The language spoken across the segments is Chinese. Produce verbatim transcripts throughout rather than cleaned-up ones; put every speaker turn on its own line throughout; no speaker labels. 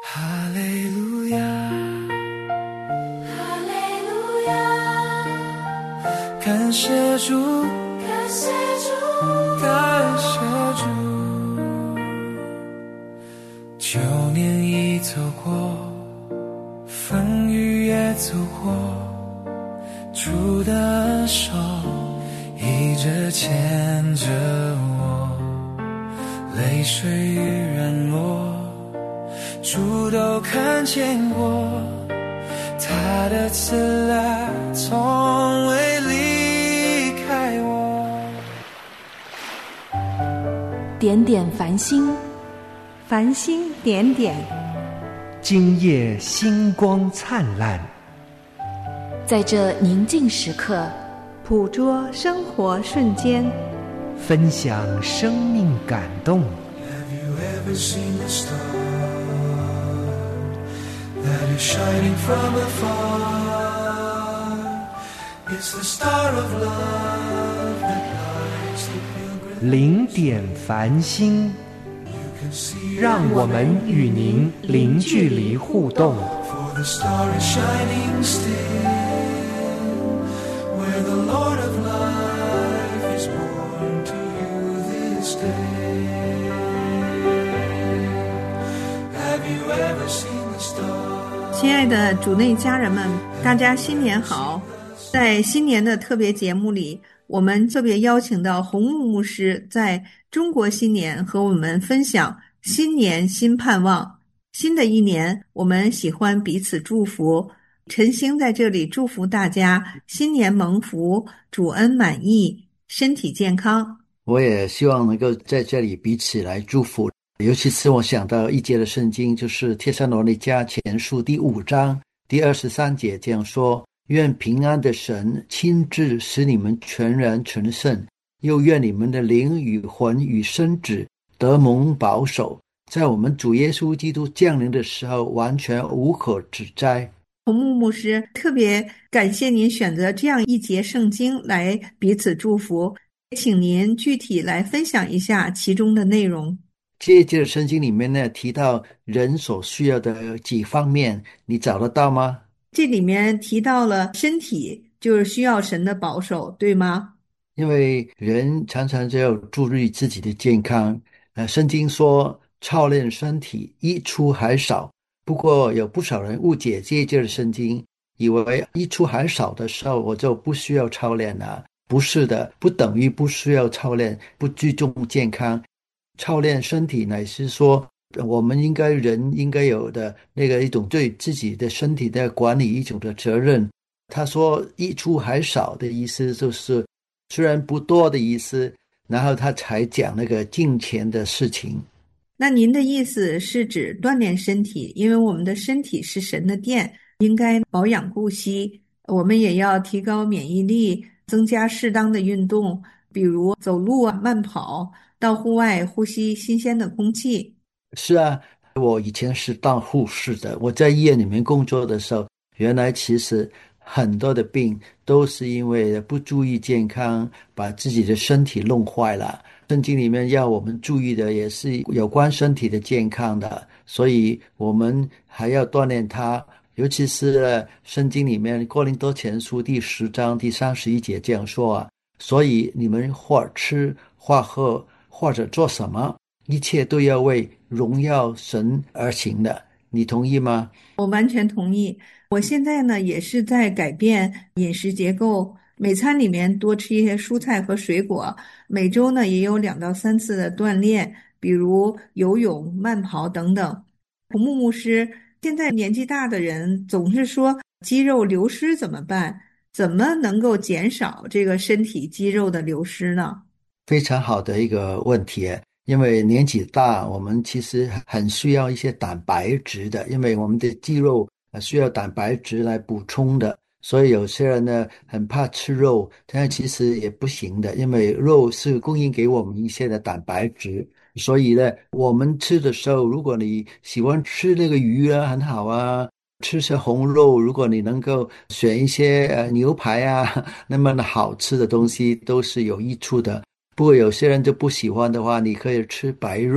哈利路亚，哈利路亚，感谢主，感谢主，感谢主。九年已走过，风雨也走过，主的手一直牵着我，泪水与软弱主都看见过，他的慈爱从未离开我。
点点繁星，
繁星点点，
今夜星光灿烂。
在这宁静时刻，
捕捉生活瞬间，
分享生命感动。
Have you ever seen the star that is shining from afar? It's the star of love that lights the pilgrim.
零点繁星，让我们与您零距离互动。
For the star is shining still, where the Lord of life is born to you this day. Have you ever seen the star?
亲爱的主内家人们，大家新年好！在新年的特别节目里，我们特别邀请到洪牧牧师在中国新年和我们分享新年新盼望。新的一年，我们喜欢彼此祝福。陈星在这里祝福大家新年蒙福，主恩满意，身体健康。
我也希望能够在这里彼此来祝福，尤其是我想到一节的圣经，就是帖撒罗尼迦前书第五章第二十三节这样说：愿平安的神亲自使你们全然成圣，又愿你们的灵与魂与身子得蒙保守，在我们主耶稣基督降临的时候完全无可指摘。
洪牧牧师，特别感谢您选择这样一节圣经来彼此祝福，请您具体来分享一下其中的内容。
这一节的圣经里面呢，提到人所需要的几方面，你找得到吗？
这里面提到了身体，就是需要神的保守，对吗？
因为人常常就要注意自己的健康，呃，圣经说操练身体益处还少，不过有不少人误解这一节的圣经，以为益处还少的时候我就不需要操练了。不是的，不等于不需要操练，不注重健康。操练身体乃是说我们应该人应该有的那个一种对自己的身体的管理一种的责任。他说益处还少的意思就是虽然不多的意思，然后他才讲那个金钱的事情。
那您的意思是指锻炼身体，因为我们的身体是神的殿，应该保养顾惜，我们也要提高免疫力，增加适当的运动，比如走路啊、慢跑，到户外呼吸新鲜的空气。
是啊，我以前是当护士的，我在医院里面工作的时候，原来其实很多的病都是因为不注意健康，把自己的身体弄坏了。圣经里面要我们注意的也是有关身体的健康的，所以我们还要锻炼它。尤其是圣经里面哥林多前书第十章第三十一节这样说啊，所以你们或吃或喝或者做什么，一切都要为荣耀神而行的。你同意吗？
我完全同意。我现在呢也是在改变饮食结构，每餐里面多吃一些蔬菜和水果，每周呢也有两到三次的锻炼，比如游泳、慢跑等等。洪牧牧师，现在年纪大的人总是说肌肉流失怎么办？怎么能够减少这个身体肌肉的流失呢？
非常好的一个问题，因为年纪大，我们其实很需要一些蛋白质的，因为我们的肌肉需要蛋白质来补充的。所以有些人呢很怕吃肉，但其实也不行的，因为肉是供应给我们一些的蛋白质。所以呢，我们吃的时候，如果你喜欢吃那个鱼啊，很好啊，吃些红肉，如果你能够选一些呃牛排啊，那么好吃的东西都是有益处的。不过有些人就不喜欢的话，你可以吃白肉，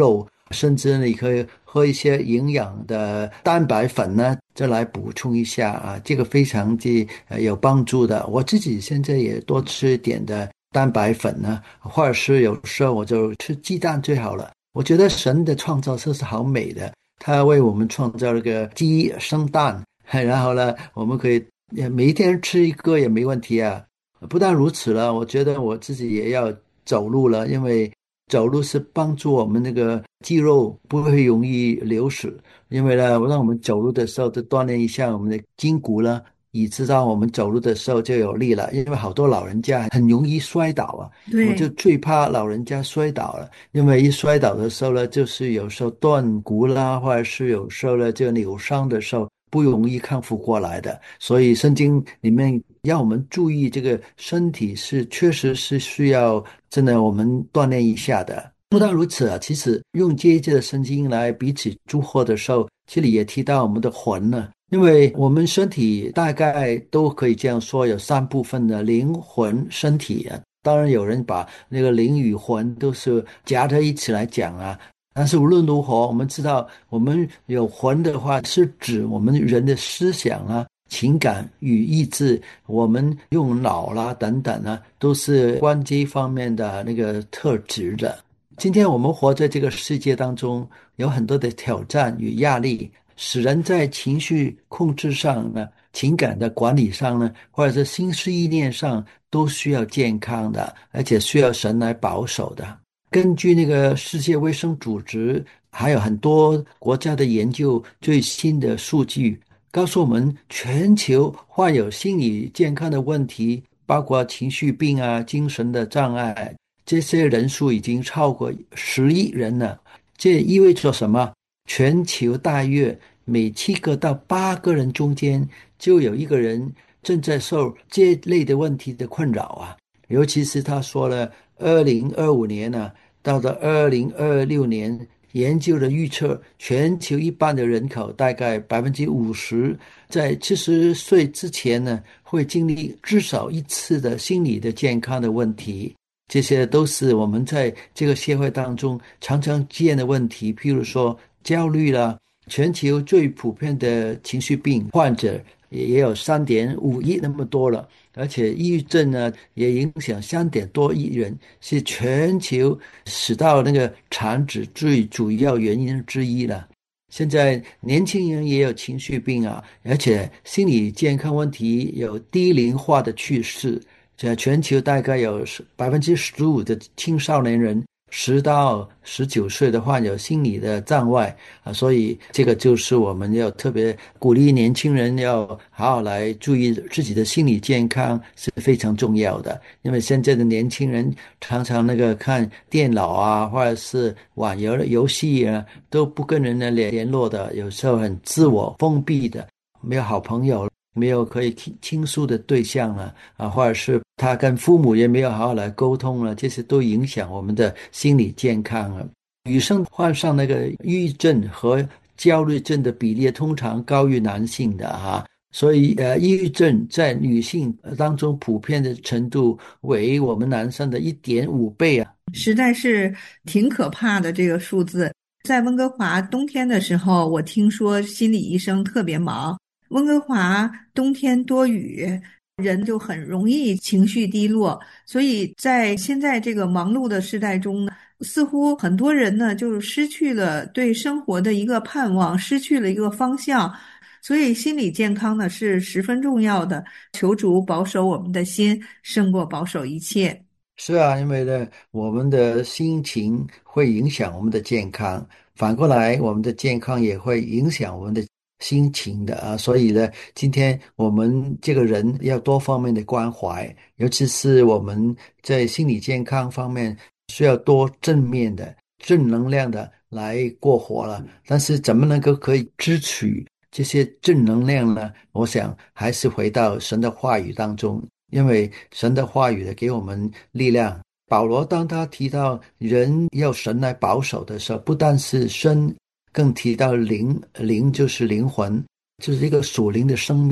甚至你可以喝一些营养的蛋白粉呢，再来补充一下啊，这个非常的有帮助的。我自己现在也多吃一点的蛋白粉呢，或者是有时候我就吃鸡蛋最好了。我觉得神的创造是好美的，他为我们创造了个鸡生蛋，然后呢，我们可以每一天吃一个也没问题啊。不但如此了，我觉得我自己也要走路了，因为走路是帮助我们那个肌肉不会容易流失，因为呢，让我们走路的时候就锻炼一下我们的筋骨了，以知道我们走路的时候就有力了。因为好多老人家很容易摔倒啊，我就
对，
最怕老人家摔倒了，因为一摔倒的时候呢，就是有时候断骨啦，或者是有时候呢就扭伤的时候，不容易康复过来的。所以圣经里面要我们注意这个身体是确实是需要真的我们锻炼一下的。不但如此啊，其实用这一节的圣经来彼此祝贺的时候，这里也提到我们的魂呢，因为我们身体大概都可以这样说，有三部分的灵魂身体啊。当然有人把那个灵与魂都是夹在一起来讲啊，但是无论如何，我们知道我们有魂的话，是指我们人的思想啊、情感与意志，我们用脑啦等等啊，都是关这方面的那个特质的。今天我们活在这个世界当中，有很多的挑战与压力，使人在情绪控制上呢、情感的管理上呢，或者是心思意念上，都需要健康的，而且需要神来保守的。根据那个世界卫生组织，还有很多国家的研究，最新的数据告诉我们，全球患有心理健康的问题，包括情绪病啊、精神的障碍，这些人数已经超过十亿人了。这意味着什么？全球大约每七个到八个人中间，就有一个人正在受这类的问题的困扰啊。尤其是他说了，二零二五年呢、啊，到了二零二六年，研究的预测，全球一半的人口，大概百分之五十，在七十岁之前呢，会经历至少一次的心理的健康的问题。这些都是我们在这个社会当中常常见的问题，譬如说焦虑啦，全球最普遍的情绪病患者也有三点五亿那么多了，而且抑郁症呢也影响三点多亿人，是全球使到那个产子最主要原因之一了。现在年轻人也有情绪病啊，而且心理健康问题有低龄化的趋势。在全球大概有百分之十五的青少年人，十到十九岁的患有心理的障碍啊，所以这个就是我们要特别鼓励年轻人要好好来注意自己的心理健康是非常重要的。因为现在的年轻人常常那个看电脑啊，或者是网游游戏啊，都不跟人联联络的，有时候很自我封闭的，没有好朋友。没有可以倾诉的对象了啊，或者是他跟父母也没有好好来沟通了，这些都影响我们的心理健康了。女生患上那个抑郁症和焦虑症的比例通常高于男性的哈、啊，所以呃，抑郁症在女性当中普遍的程度为我们男生的 一点五倍啊，
实在是挺可怕的这个数字。在温哥华冬天的时候，我听说心理医生特别忙。温哥华冬天多雨，人就很容易情绪低落，所以在现在这个忙碌的时代中呢，似乎很多人呢就失去了对生活的一个盼望，失去了一个方向。所以心理健康呢是十分重要的，求主保守我们的心，胜过保守一切。
是啊，因为呢，我们的心情会影响我们的健康，反过来，我们的健康也会影响我们的心情的啊。所以呢，今天我们这个人要多方面的关怀，尤其是我们在心理健康方面需要多正面的、正能量的来过活了。但是怎么能够可以支取这些正能量呢？我想还是回到神的话语当中。因为神的话语呢，给我们力量。保罗当他提到人要神来保守的时候，不但是身，更提到灵，灵就是灵魂，就是一个属灵的生命。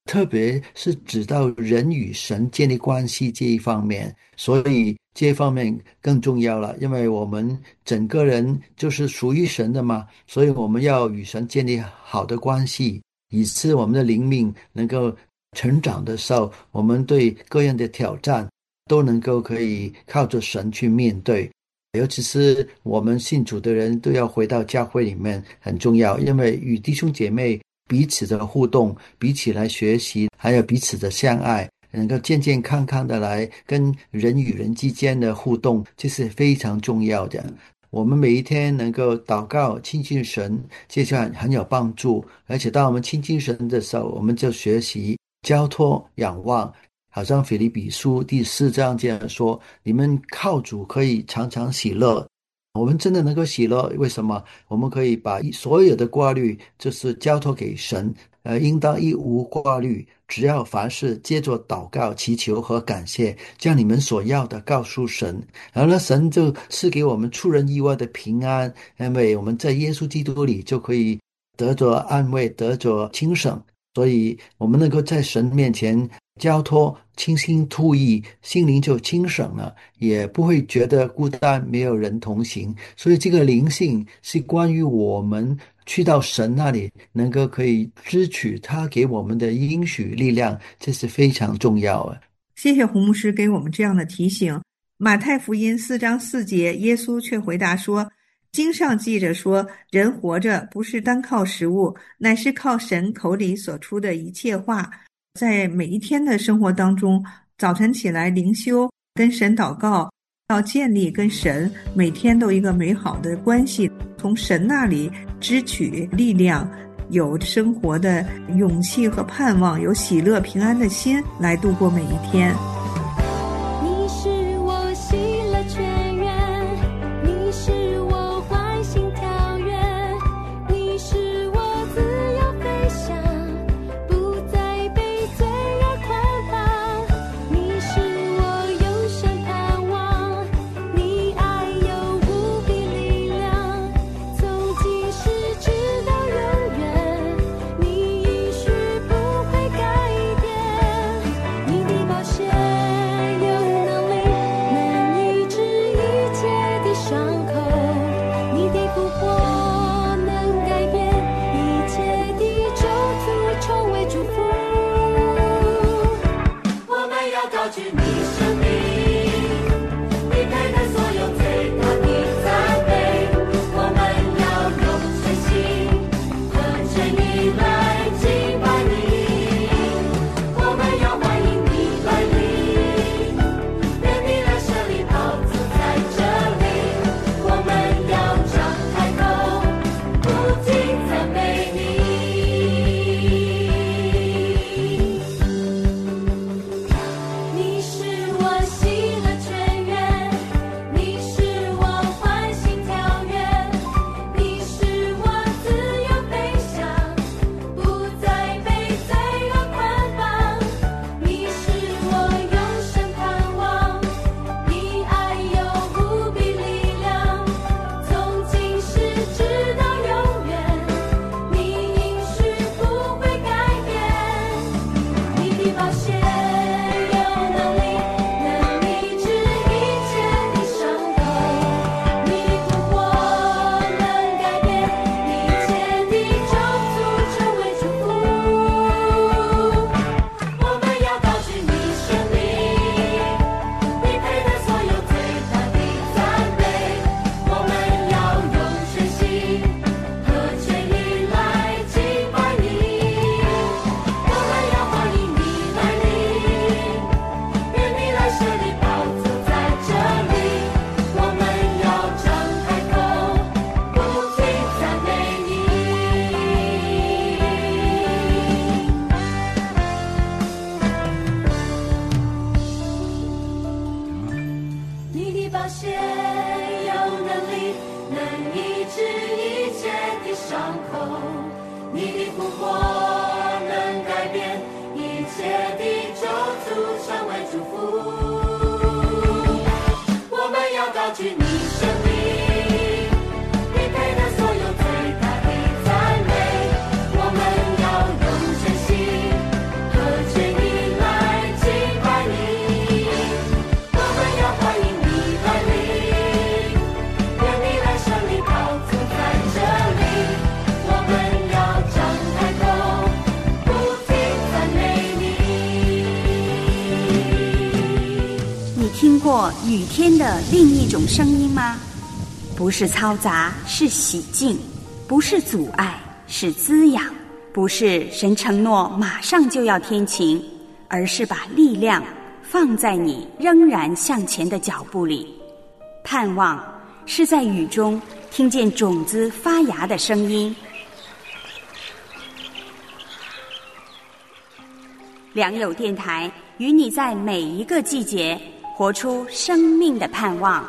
特别是指到人与神建立关系这一方面，所以这一方面更重要了。因为我们整个人就是属于神的嘛，所以我们要与神建立好的关系，以致我们的灵命能够成长的时候，我们对各样的挑战都能够可以靠着神去面对。尤其是我们信主的人都要回到教会里面，很重要，因为与弟兄姐妹彼此的互动，彼此来学习，还有彼此的相爱，能够健健康康的来跟人与人之间的互动，这是非常重要的。我们每一天能够祷告亲近神，这就很有帮助。而且当我们亲近神的时候，我们就学习交托仰望，好像腓立比书第四章这样说，你们靠主可以常常喜乐。我们真的能够喜乐，为什么？我们可以把所有的挂虑就是交托给神，呃，应当一无挂虑，只要凡事借着祷告祈求和感谢，将你们所要的告诉神，然后呢，神就赐给我们出人意外的平安，因为我们在耶稣基督里就可以得着安慰，得着轻省，所以我们能够在神面前交托，倾心吐意，心灵就轻省了，也不会觉得孤单，没有人同行。所以这个灵性是关于我们去到神那里，能够可以支取他给我们的应许力量，这是非常重要的。
谢谢胡牧师给我们这样的提醒。马太福音四章四节，耶稣却回答说，经上记着说，人活着不是单靠食物，乃是靠神口里所出的一切话。在每一天的生活当中，早晨起来灵修，跟神祷告，要建立跟神每天都一个美好的关系，从神那里支取力量，有生活的勇气和盼望，有喜乐平安的心来度过每一天。
你是我喜乐泉源，你是我欢欣跳跃，你是我自由飞翔，不再被罪恶捆绑，你是我永生盼望，你爱有无比力量，从今世直到永远，你应许不会改变，你的宝血有能力能医治一切的伤口，你的复活能改变一切的咒诅，成为祝福。我们要高举你生命，你配得所有最大的赞美，我们要用全心和全意来敬拜你，我们要欢迎你来临，愿你来设立宝座在这里，我们要张开口，不停赞美你。你是我喜乐泉源，你是我欢欣跳跃，你是我自由飞翔，不再被罪恶捆绑，你是我永生盼望，你爱有无比力量，从今世直到永远，你应许不会改变，你的宝血有能力能医治一切的伤口，你的复活能改变一切的咒诅，成为祝福。我们要高举你生命，你配得所有最大的赞美，我们要用全心和全意来敬拜你，我们要欢迎你来临，愿你来设立宝座在这里，我们要张开口，不停赞美你。你的宝血有能力能医治一切的伤口，你的复活能改变一切的咒诅，成为祝福。我们要高举你生命，你配得所有最大的赞美，我们要用全心和
过雨天的另一种声音吗？不是嘈杂，是洗净；不是阻碍，是滋养；不是神承诺马上就要天晴，而是把力量放在你仍然向前的脚步里。盼望是在雨中听见种子发芽的声音。良友电台与你在每一个季节活出生命的盼望。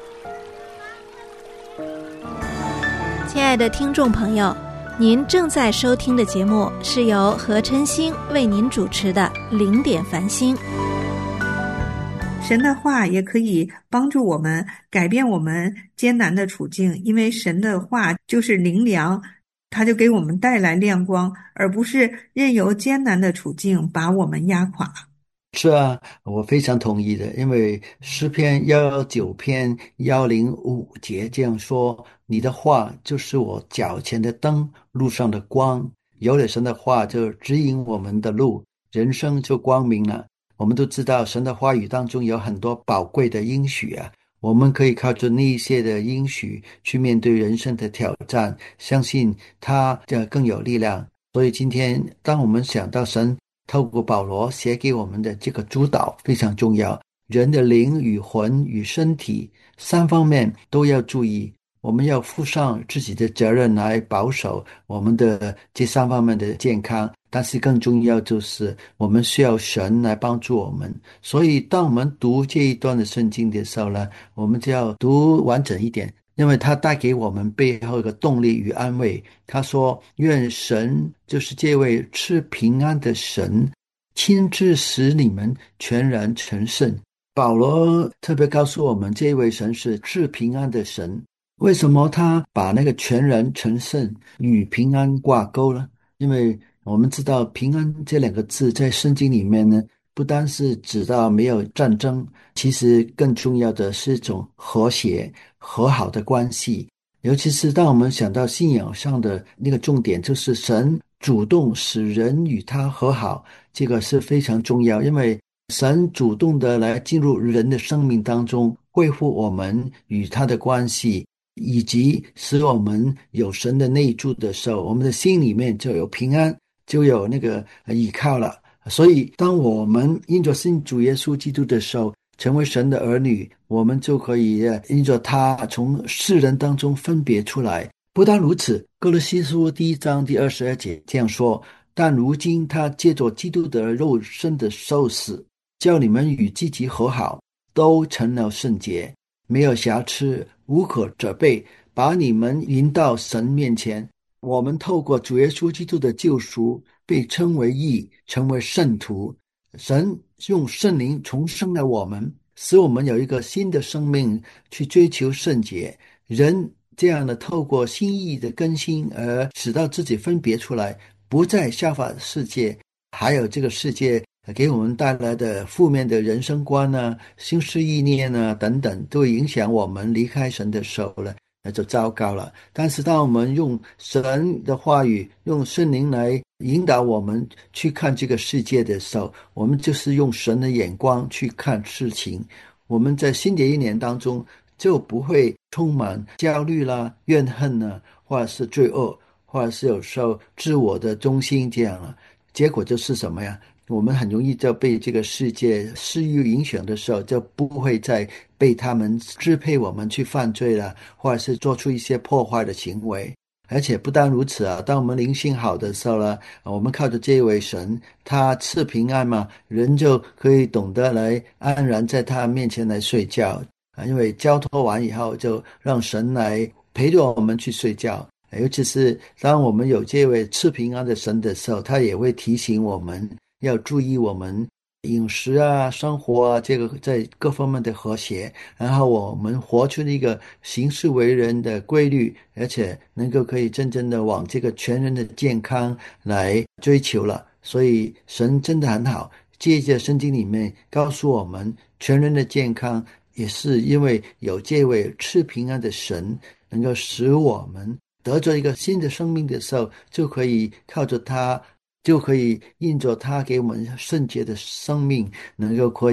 亲爱的听众朋友，您正在收听的节目是由何琛星为您主持的零点繁星。
神的话也可以帮助我们改变我们艰难的处境，因为神的话就是灵粮，它就给我们带来亮光，而不是任由艰难的处境把我们压垮。
是啊，我非常同意的，因为诗篇幺幺九篇幺零五节这样说：你的话就是我脚前的灯，路上的光。有了神的话就指引我们的路，人生就光明了。我们都知道神的话语当中有很多宝贵的应许啊，我们可以靠着那一些的应许去面对人生的挑战，相信他更有力量。所以今天当我们想到神透过保罗写给我们的这个主导非常重要，人的灵与魂与身体三方面都要注意，我们要负上自己的责任来保守我们的这三方面的健康，但是更重要就是我们需要神来帮助我们。所以当我们读这一段的圣经的时候呢，我们就要读完整一点，因为它带给我们背后一个动力与安慰。他说愿神就是这位赐平安的神亲自使你们全然成圣。保罗特别告诉我们这位神是赐平安的神，为什么他把那个全然成圣与平安挂钩呢？因为我们知道平安这两个字在圣经里面呢，不单是指到没有战争，其实更重要的是一种和谐和好的关系。尤其是当我们想到信仰上的那个重点，就是神主动使人与他和好，这个是非常重要，因为神主动的来进入人的生命当中，恢复我们与他的关系，以及使我们有神的内住的时候，我们的心里面就有平安，就有那个依靠了。所以当我们因着信主耶稣基督的时候，成为神的儿女，我们就可以因着他从世人当中分别出来。不但如此，哥罗西书第一章第二十二节这样说：但如今他借着基督的肉身的受死，叫你们与自己和好，都成了圣洁，没有瑕疵，无可责备，把你们引到神面前。我们透过主耶稣基督的救赎，被称为义，成为圣徒。神用圣灵重生了我们，使我们有一个新的生命去追求圣洁。人这样的透过心意的更新而使到自己分别出来，不再效法世界，还有这个世界给我们带来的负面的人生观啊、心思意念啊等等，都会影响我们离开神的手了，那就糟糕了。但是当我们用神的话语，用圣灵来引导我们去看这个世界的时候，我们就是用神的眼光去看事情，我们在新的一年当中就不会充满焦虑啦、怨恨啦，或者是罪恶，或者是有时候自我的中心这样啊。结果就是什么呀？我们很容易就被这个世界私欲影响的时候，就不会再被他们支配我们去犯罪了，或者是做出一些破坏的行为。而且不单如此啊，当我们灵性好的时候呢，我们靠着这位神，他赐平安嘛，人就可以懂得来安然在他面前来睡觉啊，因为交托完以后，就让神来陪着我们去睡觉。尤其是当我们有这位赐平安的神的时候，他也会提醒我们要注意我们饮食啊、生活啊，这个在各方面的和谐，然后我们活出一个行事为人的规律，而且能够可以真正的往这个全人的健康来追求了。所以神真的很好，借着圣经里面告诉我们，全人的健康也是因为有这位赐平安的神，能够使我们得着一个新的生命的时候，就可以靠着他，就可以印着他给我们圣洁的生命，能够可以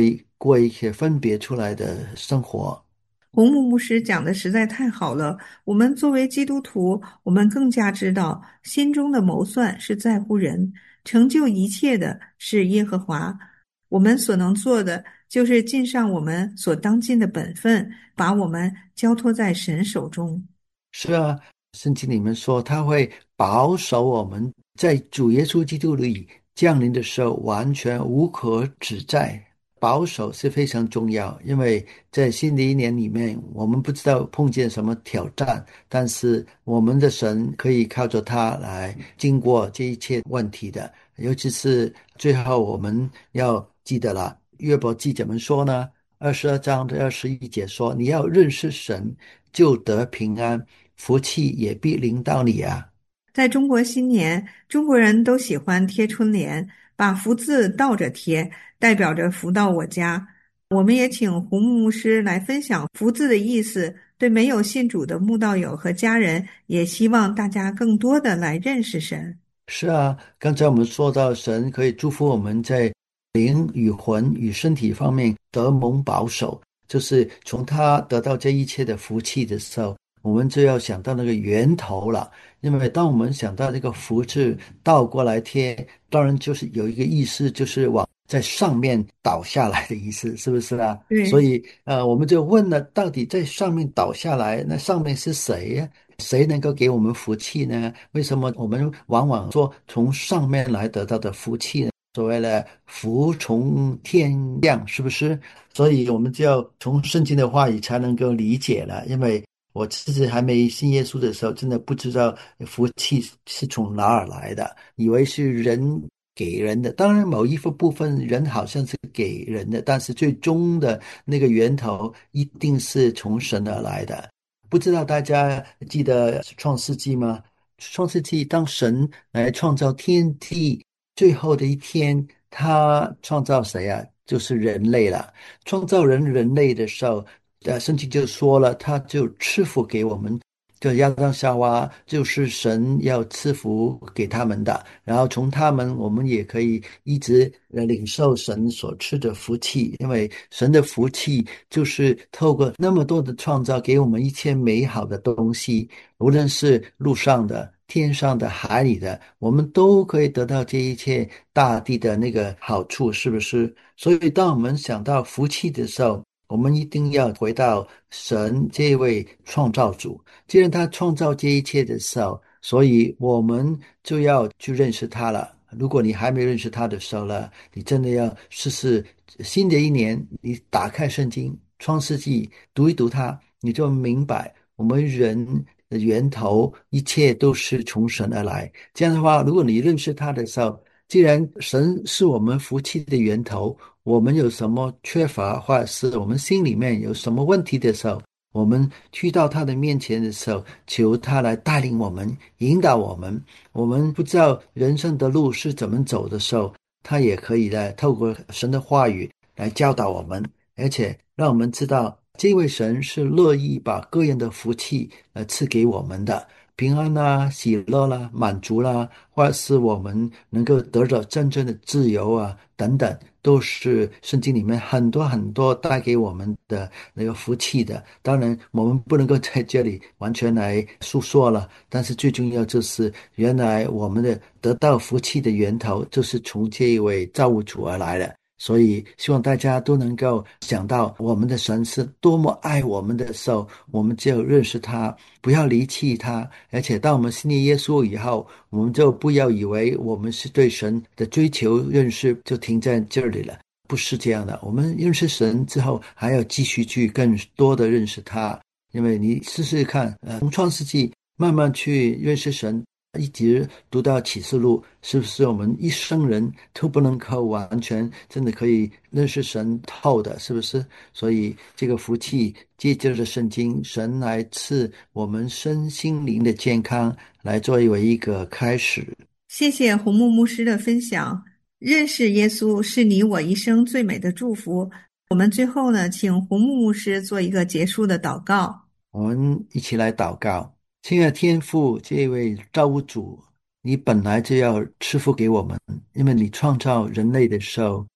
过一些分别出来的生活。
红木牧师讲的实在太好了。我们作为基督徒，我们更加知道，心中的谋算是在乎人，成就一切的是耶和华。我们所能做的，就是尽上我们所当尽的本分，把我们交托在神手中。
是啊，圣经里面说他会保守我们在主耶稣基督里降临的时候完全无可指摘。保守是非常重要，因为在新的一年里面，我们不知道碰见什么挑战，但是我们的神可以靠着他来经过这一切问题的。尤其是最后我们要记得了，约伯记怎么说呢？二十二章的二十一节说，你要认识神，就得平安，福气也必临到你啊。
在中国新年，中国人都喜欢贴春联，把福字倒着贴，代表着福到我家。我们也请胡牧师来分享福字的意思，对没有信主的慕道友和家人，也希望大家更多的来认识神。
是啊，刚才我们说到神可以祝福我们在灵与魂与身体方面得蒙保守，就是从他得到这一切的福气的时候，我们就要想到那个源头了。因为当我们想到这个福字倒过来贴，当然就是有一个意思，就是往在上面倒下来的意思，是不是啊？
对，
所以呃，我们就问了，到底在上面倒下来，那上面是谁呀？谁能够给我们福气呢？为什么我们往往说从上面来得到的福气呢？所谓的福从天降，是不是？所以我们就要从圣经的话语才能够理解了。因为我自己还没信耶稣的时候，真的不知道福气是从哪儿来的，以为是人给人的。当然某一部分人好像是给人的，但是最终的那个源头一定是从神而来的。不知道大家记得创世纪吗？创世纪当神来创造天地最后的一天，他创造谁啊？就是人类了。创造人人类的时候，呃，圣经就说了，他就赐福给我们，就亚当夏娃就是神要赐福给他们的，然后从他们我们也可以一直呃领受神所赐的福气，因为神的福气就是透过那么多的创造给我们一切美好的东西，无论是路上的、天上的、海里的，我们都可以得到这一切大地的那个好处，是不是？所以当我们想到福气的时候，我们一定要回到神这位创造主。既然他创造这一切的时候，所以我们就要去认识他了。如果你还没认识他的时候呢，你真的要试试新的一年，你打开圣经创世纪读一读它，你就明白我们人的源头一切都是从神而来。这样的话，如果你认识他的时候，既然神是我们福气的源头，我们有什么缺乏，或者是我们心里面有什么问题的时候，我们去到他的面前的时候，求他来带领我们，引导我们。我们不知道人生的路是怎么走的时候，他也可以来透过神的话语来教导我们，而且让我们知道这位神是乐意把各样的福气呃赐给我们的，平安啦、喜乐啦、满足啦，或者是我们能够得到真正的自由啊等等，都是圣经里面很多很多带给我们的那个福气的。当然我们不能够在这里完全来述说了，但是最重要就是原来我们的得到福气的源头就是从这一位造物主而来的。所以希望大家都能够想到我们的神是多么爱我们的时候，我们就认识他，不要离弃他。而且当我们信耶稣以后，我们就不要以为我们是对神的追求认识就停在这里了，不是这样的。我们认识神之后，还要继续去更多的认识他。因为你试试看，呃，从创世纪慢慢去认识神，一直读到启示录，是不是我们一生人都不能够完全真的可以认识神透的，是不是？所以这个福气借着圣经，神来赐我们身心灵的健康，来作为一个开始。
谢谢红木牧师的分享。认识耶稣是你我一生最美的祝福。我们最后呢，请红木牧师做一个结束的祷告。
我们一起来祷告。亲爱的天父，这位造物主，你本来就要赐福给我们，因为你创造人类的时候，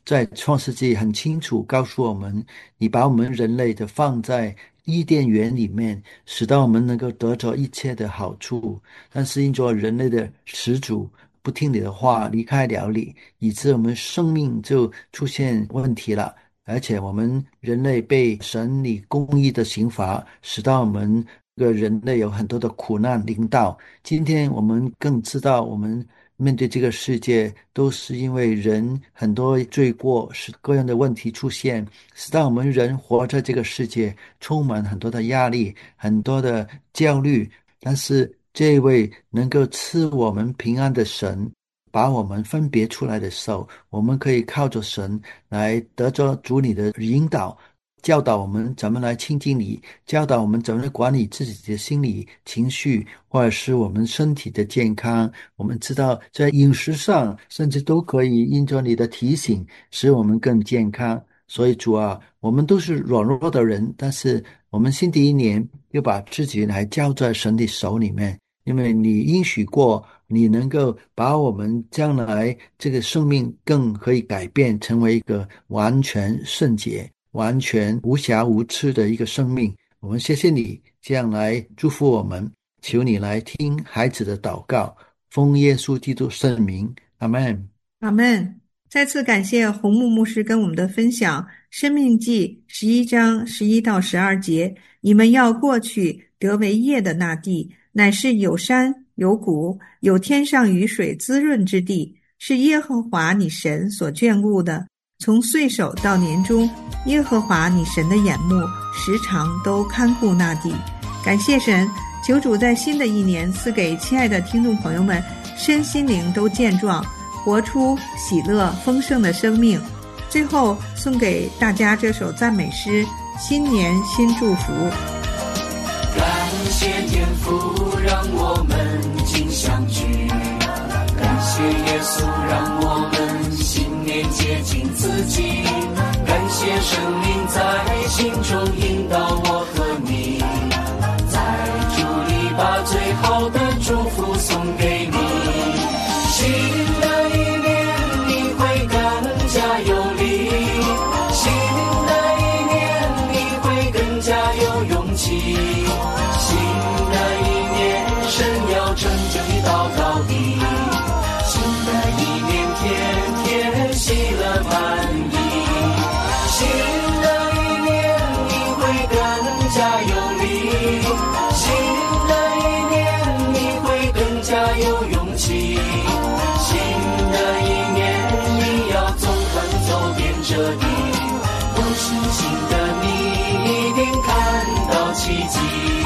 在创世纪很清楚告诉我们，你把我们人类的放在伊甸园里面，使到我们能够得着一切的好处。但是因着人类的始祖不听你的话，离开了你，以致我们生命就出现问题了。而且我们人类被神以公义的刑罚，使到我们这个人类有很多的苦难临到。今天我们更知道，我们面对这个世界都是因为人很多罪过，使各样的问题出现，使到我们人活在这个世界充满很多的压力，很多的焦虑。但是这位能够赐我们平安的神把我们分别出来的时候，我们可以靠着神来得着主你的引导，教导我们怎么来亲近你，教导我们怎么来管理自己的心理情绪，或者是我们身体的健康。我们知道在饮食上甚至都可以因着你的提醒使我们更健康。所以主啊，我们都是软弱的人，但是我们新的一年又把自己来交在神的手里面，因为你应许过你能够把我们将来这个生命更可以改变，成为一个完全圣洁完全无瑕无疵的一个生命。我们谢谢你这样来祝福我们，求你来听孩子的祷告，奉耶稣基督圣名，阿们。
阿们。再次感谢洪牧牧师跟我们的分享。申命记十一章十一到十二节，你们要过去得为业的那地，乃是有山有谷，有天上雨水滋润之地，是耶和华你神所眷顾的。从岁首到年终，耶和华你神的眼目时常都看顾那地。感谢神，求主在新的一年赐给亲爱的听众朋友们身心灵都健壮，活出喜乐丰盛的生命。最后送给大家这首赞美诗，新年新祝福。
感谢天父让我们今相聚，感谢耶稣让我们新年接近自己，感谢圣灵在心中引导我和你，在主里把最好的祝福送给你。新的一年你会更加有力，新的一年你会更加有勇气，新的一年神要成就你到高地，新的一年天天喜乐满溢，新的一年你会更加有力，新的一年你会更加有勇气，新的一年你要纵横走遍这地，有信心的你一定看到奇迹。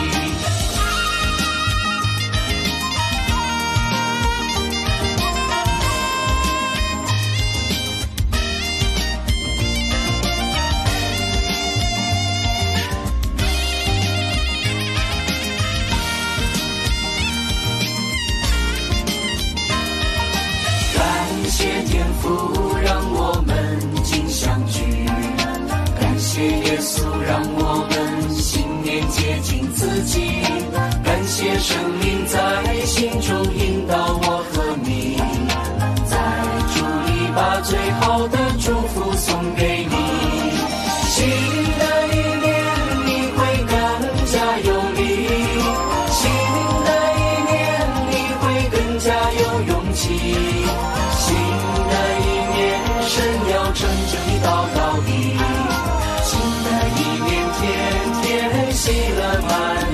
感谢天父让我们今相聚，感谢耶稣让我们新年接近自己，感谢圣灵在心中引导我和你，在主里把最好的祝福送给你。新的一年你会更加有力，新的一年你会更加有勇气，新的一年神要成就你到高地，新的一年天天喜乐满